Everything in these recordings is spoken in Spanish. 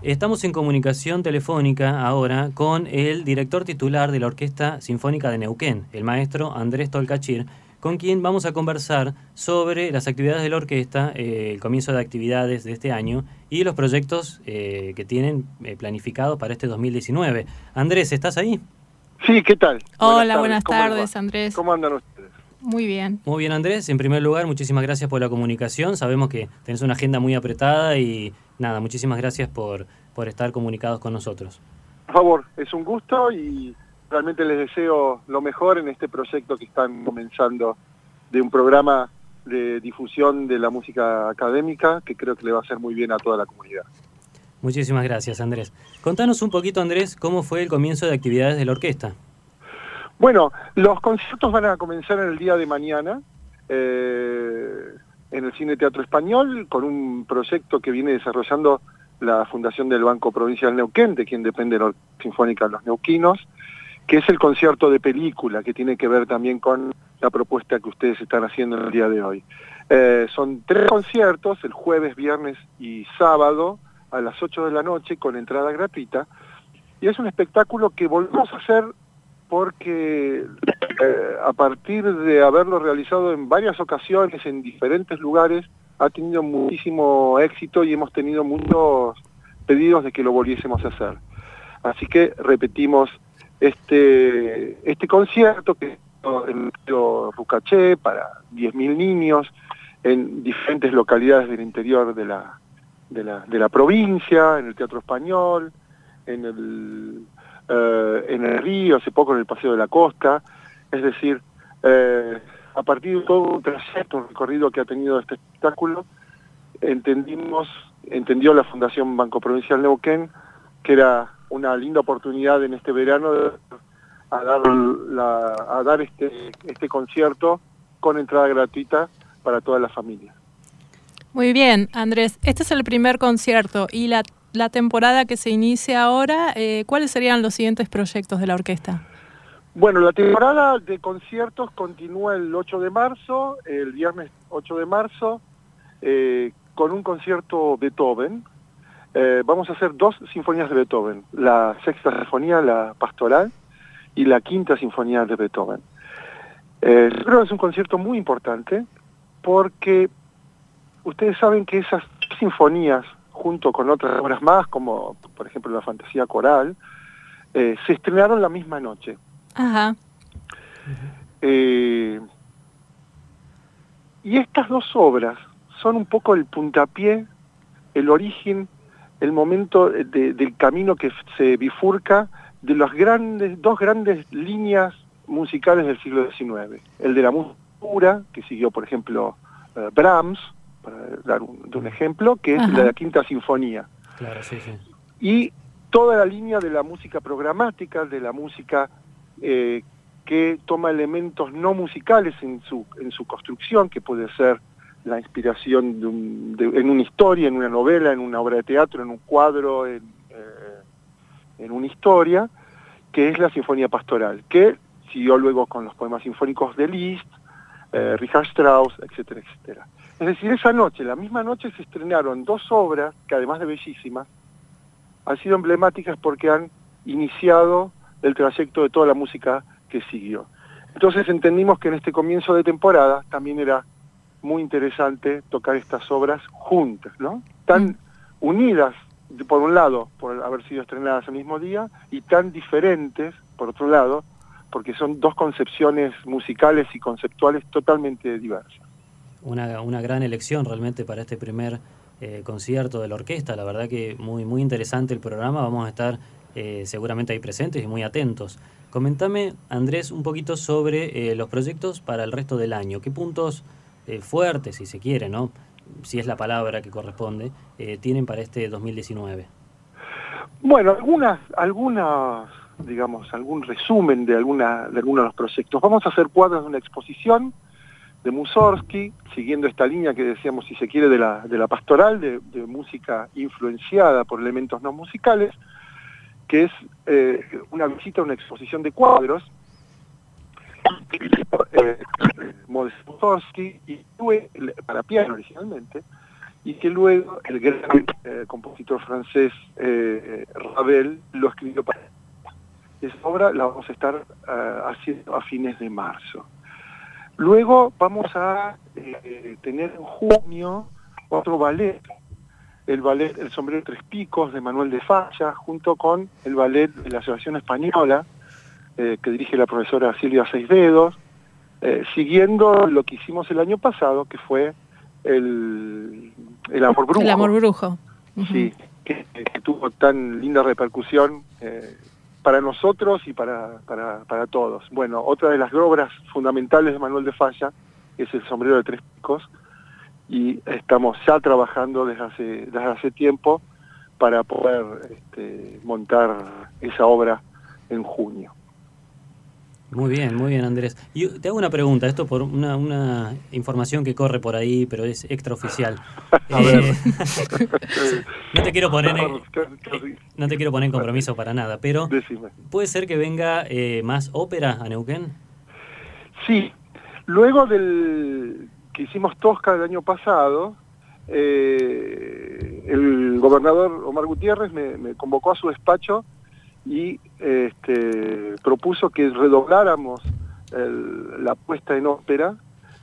Estamos en comunicación telefónica ahora con el director titular de la Orquesta Sinfónica de Neuquén, el maestro Andrés Tolcachir, con quien vamos a conversar sobre las actividades de la orquesta, el comienzo de actividades de este año y los proyectos que tienen planificados para este 2019. Andrés, ¿estás ahí? Sí, ¿qué tal? Hola, buenas tardes, Andrés. ¿Cómo andan ustedes? Muy bien. Muy bien, Andrés. En primer lugar, muchísimas gracias por la comunicación. Sabemos que tenés una agenda muy apretada y nada, muchísimas gracias por estar comunicados con nosotros. Por favor, es un gusto y realmente les deseo lo mejor en este proyecto que están comenzando de un programa de difusión de la música académica que creo que le va a hacer muy bien a toda la comunidad. Muchísimas gracias, Andrés. Contanos un poquito, Andrés, cómo fue el comienzo de actividades de la orquesta. Bueno, los conciertos van a comenzar en el día de mañana en el Cine Teatro Español con un proyecto que viene desarrollando la Fundación del Banco Provincial Neuquén, de quien depende la Orquesta Sinfónica de los Neuquinos, que es el concierto de película, que tiene que ver también con la propuesta que ustedes están haciendo en el día de hoy. Son 3 conciertos, el jueves, viernes y sábado, a las 8 de la noche, con entrada gratuita, y es un espectáculo que volvemos a hacer porque a partir de haberlo realizado en varias ocasiones, en diferentes lugares, ha tenido muchísimo éxito y hemos tenido muchos pedidos de que lo volviésemos a hacer. Así que repetimos este concierto que en el Rucaché para 10.000 niños en diferentes localidades del interior de la provincia, en el Teatro Español, en el Río, hace poco en el Paseo de la Costa. Es decir, a partir de todo un trayecto, un recorrido que ha tenido este espectáculo, entendió la Fundación Banco Provincial Neuquén que era una linda oportunidad en este verano a dar este concierto con entrada gratuita para toda la familia. Muy bien, Andrés. Este es el primer concierto y la temporada que se inicia ahora, ¿cuáles serían los siguientes proyectos de la orquesta? Bueno, la temporada de conciertos continúa el 8 de marzo, el viernes 8 de marzo, con un concierto Beethoven. Vamos a hacer 2 sinfonías de Beethoven, la Sexta Sinfonía, la Pastoral, y la Quinta Sinfonía de Beethoven. Creo que es un concierto muy importante porque ustedes saben que esas sinfonías, junto con otras obras más, como por ejemplo la Fantasía Coral, se estrenaron la misma noche. Ajá. Y estas 2 obras son un poco el puntapié, el origen, el momento del camino que se bifurca de las 2 grandes líneas musicales del siglo XIX. El de la música pura, que siguió, por ejemplo, Brahms, para dar un ejemplo, que es la Quinta Sinfonía. Claro, sí, sí. Y toda la línea de la música programática, de la música que toma elementos no musicales en su construcción, que puede ser la inspiración en una historia, en una novela, en una obra de teatro, en un cuadro, en una historia, que es la Sinfonía Pastoral, que siguió luego con los poemas sinfónicos de Liszt, Richard Strauss, etcétera, etcétera. Es decir, esa noche, la misma noche, se estrenaron 2 obras que, además de bellísimas, han sido emblemáticas porque han iniciado el trayecto de toda la música que siguió. Entonces entendimos que en este comienzo de temporada también era muy interesante tocar estas obras juntas, ¿no? Tan unidas, por un lado, por haber sido estrenadas el mismo día, y tan diferentes, por otro lado, porque son 2 concepciones musicales y conceptuales totalmente diversas. Una gran elección realmente para este primer concierto de la orquesta. La verdad que muy, muy interesante el programa. Vamos a estar seguramente ahí presentes y muy atentos. Comentame, Andrés, un poquito sobre los proyectos para el resto del año. ¿Qué puntos fuertes, si se quiere, ¿no? Si es la palabra que corresponde, tienen para este 2019? Bueno, algunas, digamos, algún resumen de algunos de los proyectos. Vamos a hacer cuadros de una exposición de Mussorgsky, siguiendo esta línea que decíamos, si se quiere, de la pastoral, de música influenciada por elementos no musicales, que es una visita a una exposición de cuadros Mussorgsky y para piano originalmente, y que luego el gran compositor francés Ravel lo escribió para esa obra. La vamos a estar haciendo a fines de marzo. Luego vamos a tener en junio otro ballet, el ballet El sombrero de tres picos de Manuel de Falla, junto con el ballet de la Asociación Española, que dirige la profesora Silvia Seisdedos, siguiendo lo que hicimos el año pasado, que fue el Amor Brujo. El Amor Brujo. Sí, que tuvo tan linda repercusión para nosotros y para todos. Bueno, otra de las obras fundamentales de Manuel de Falla es El sombrero de tres picos, y estamos ya trabajando desde hace tiempo para poder montar esa obra en junio. Muy bien, Andrés. Y te hago una pregunta, esto por una información que corre por ahí, pero es extraoficial. No te quiero poner en compromiso para nada, pero Decime. ¿puede ser que venga más ópera a Neuquén? Sí, luego del que hicimos Tosca el año pasado, el gobernador Omar Gutiérrez me convocó a su despacho y propuso que redobláramos la apuesta en ópera,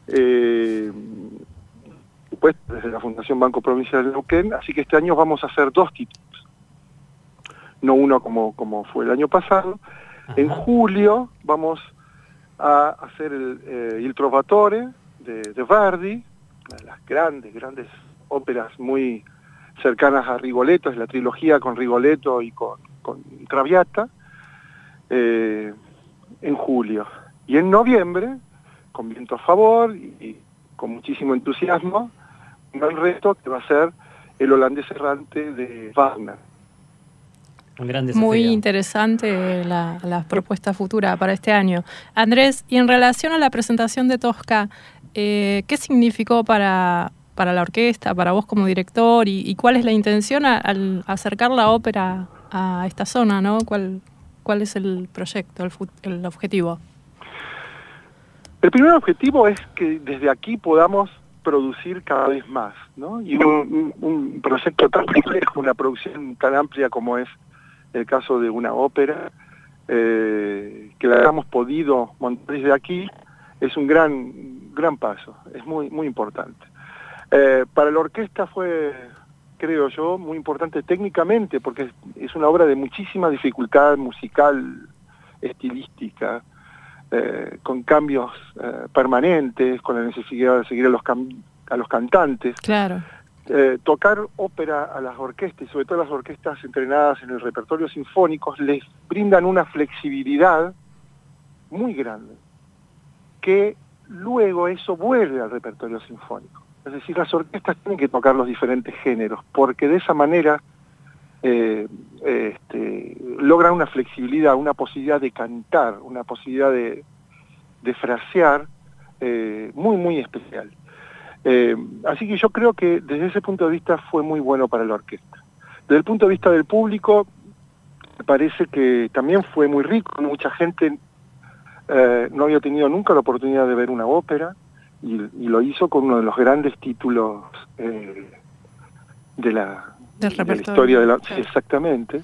pues desde la Fundación Banco Provincial de Neuquén, así que este año vamos a hacer 2 títulos, no uno como fue el año pasado. Ajá. En julio vamos a hacer Il Trovatore de Verdi, una de las grandes óperas muy cercanas a Rigoletto, es la trilogía con Rigoletto y con Traviata, en julio. Y en noviembre, con viento a favor y con muchísimo entusiasmo, un reto que va a ser El holandés errante de Wagner. Un gran desafío. Muy interesante la propuesta futura para este año. Andrés, y en relación a la presentación de Tosca, ¿qué significó para la orquesta, para vos como director, y cuál es la intención al acercar la ópera a esta zona, ¿no? ¿Cuál es el proyecto, el objetivo? El primer objetivo es que desde aquí podamos producir cada vez más, ¿no? Y un proyecto tan complejo, una producción tan amplia como es el caso de una ópera, que la hayamos podido montar desde aquí, es un gran paso, es muy importante. Para la orquesta fue, creo yo, muy importante técnicamente, porque es una obra de muchísima dificultad musical, estilística, con cambios permanentes, con la necesidad de seguir a los cantantes. Claro. Tocar ópera a las orquestas, y sobre todo a las orquestas entrenadas en el repertorio sinfónico, les brindan una flexibilidad muy grande, que luego eso vuelve al repertorio sinfónico. Es decir, las orquestas tienen que tocar los diferentes géneros, porque de esa manera logran una flexibilidad, una posibilidad de cantar, una posibilidad de frasear muy especial. Así que yo creo que desde ese punto de vista fue muy bueno para la orquesta. Desde el punto de vista del público, me parece que también fue muy rico. Mucha gente no había tenido nunca la oportunidad de ver una ópera, y lo hizo con uno de los grandes títulos de la historia de la... Sí, exactamente.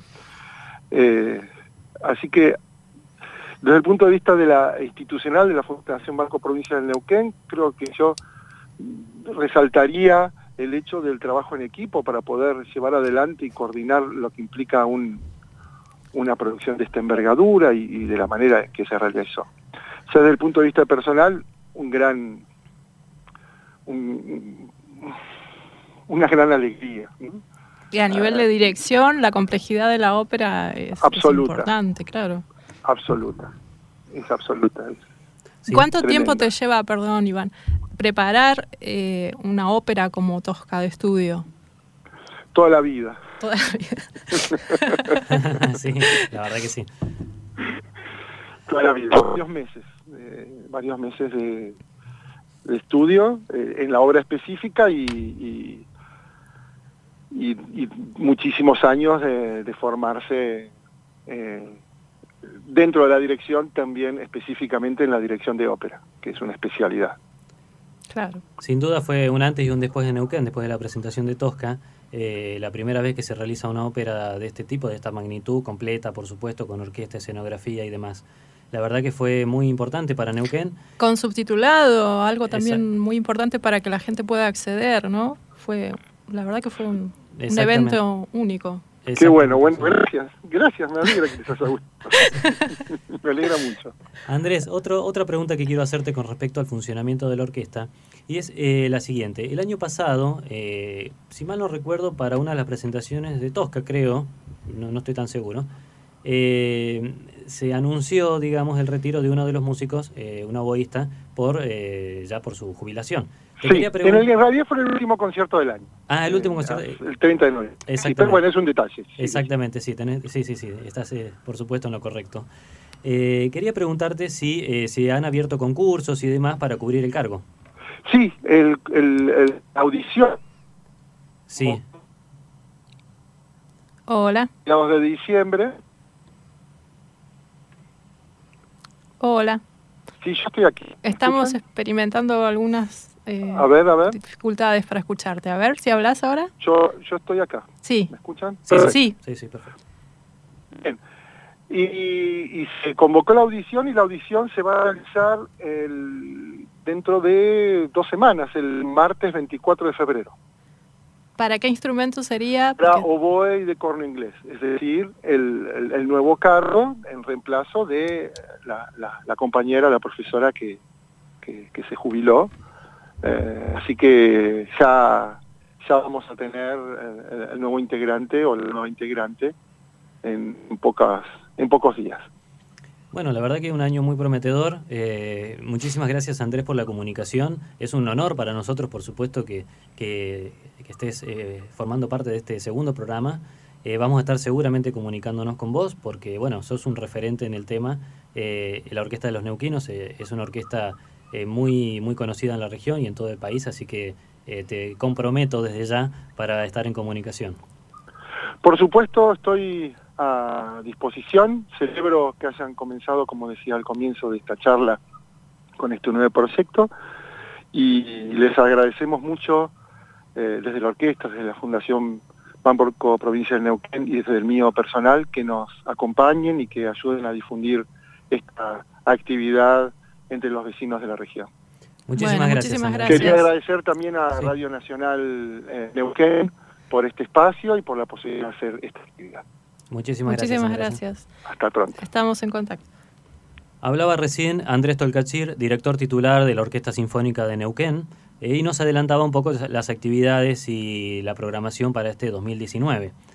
Así que desde el punto de vista de la institucional de la Fundación Banco Provincial de Neuquén, creo que yo resaltaría el hecho del trabajo en equipo para poder llevar adelante y coordinar lo que implica una producción de esta envergadura y de la manera en que se realizó. O sea, desde el punto de vista personal, una gran alegría, ¿no? Y a nivel de dirección, la complejidad de la ópera es importante, claro. Absoluta, es absoluta. Sí, ¿cuánto tiempo te lleva, perdón, Iván, preparar una ópera como Tosca de estudio? Toda la vida. Toda la vida. Sí, la verdad que sí. Toda la vida, varios meses de estudio en la obra específica y muchísimos años de formarse dentro de la dirección, también específicamente en la dirección de ópera, que es una especialidad. Claro. Sin duda fue un antes y un después de Neuquén, después de la presentación de Tosca. La primera vez que se realiza una ópera de este tipo, de esta magnitud, completa, por supuesto, con orquesta, escenografía y demás. La verdad que fue muy importante para Neuquén. Con subtitulado, algo también muy importante para que la gente pueda acceder, ¿no? La verdad que fue un evento único. Qué bueno, gracias. Gracias, me alegra que les haya gustado. Me alegra mucho. Andrés, otra pregunta que quiero hacerte con respecto al funcionamiento de la orquesta, y es la siguiente. El año pasado, si mal no recuerdo, para una de las presentaciones de Tosca, creo, no estoy tan seguro, se anunció, digamos, el retiro de uno de los músicos, un oboísta, ya por su jubilación. Sí, en realidad fue el último concierto del año. Ah, el último concierto. El 30 de noviembre. Exactamente. Sí, pero bueno, es un detalle. Sí, exactamente, sí, estás por supuesto en lo correcto. Quería preguntarte si se han abierto concursos y demás para cubrir el cargo. Sí, el audición. Sí. Hola. Digamos de diciembre. Hola. Sí, yo estoy aquí. Estamos experimentando algunas a ver. dificultades para escucharte. A ver si hablas ahora. Yo estoy acá. Sí. ¿Me escuchan? Sí, perfecto. Bien. Y se convocó la audición y la audición se va a realizar dentro de 2 semanas, el martes 24 de febrero. ¿Para qué instrumento sería? Para oboe y de corno inglés, es decir, el nuevo carro en reemplazo de la compañera, la profesora que se jubiló. Así que ya vamos a tener el nuevo integrante o la nueva integrante en pocos días. Bueno, la verdad que es un año muy prometedor. Muchísimas gracias, Andrés, por la comunicación. Es un honor para nosotros, por supuesto, que estés formando parte de este segundo programa. Vamos a estar seguramente comunicándonos con vos porque, bueno, sos un referente en el tema. La Orquesta de los Neuquinos es una orquesta muy, muy conocida en la región y en todo el país, así que te comprometo desde ya para estar en comunicación. Por supuesto, estoy a disposición. Celebro que hayan comenzado, como decía al comienzo de esta charla, con este nuevo proyecto y les agradecemos mucho desde la orquesta, desde la Fundación Banborco Provincia del Neuquén y desde el mío personal, que nos acompañen y que ayuden a difundir esta actividad entre los vecinos de la región. Muchísimas gracias. Quería agradecer también a Radio Nacional Neuquén por este espacio y por la posibilidad de hacer esta actividad. Muchísimas gracias. Hasta pronto. Estamos en contacto. Hablaba recién Andrés Tolcachir, director titular de la Orquesta Sinfónica de Neuquén, y nos adelantaba un poco las actividades y la programación para este 2019.